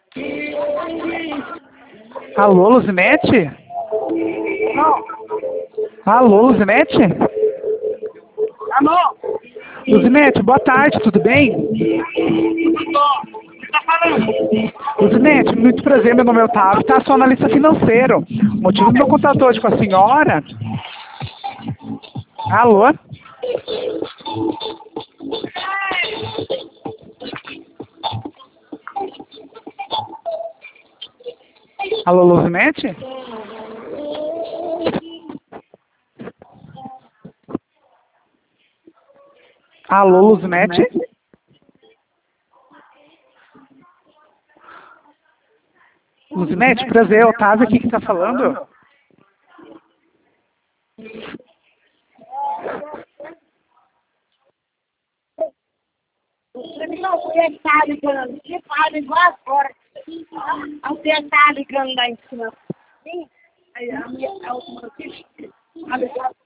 Alô, Luzinete? Alô? Alô, Luzinete? Alô? Luzinete, boa tarde, tudo bem? Tô. O que tá falando? Luzinete, muito prazer, meu nome é Otávio, tá? Sou analista financeiro. O motivo do meu contato hoje com a senhora... Alô? Alô, Luzinete? Alô, Luzinete? Luzinete, prazer, Otávio aqui que tá falando. Você tá ligando, você fala igual agora. Você tá ligando lá em cima. Sim? Aí a última notícia.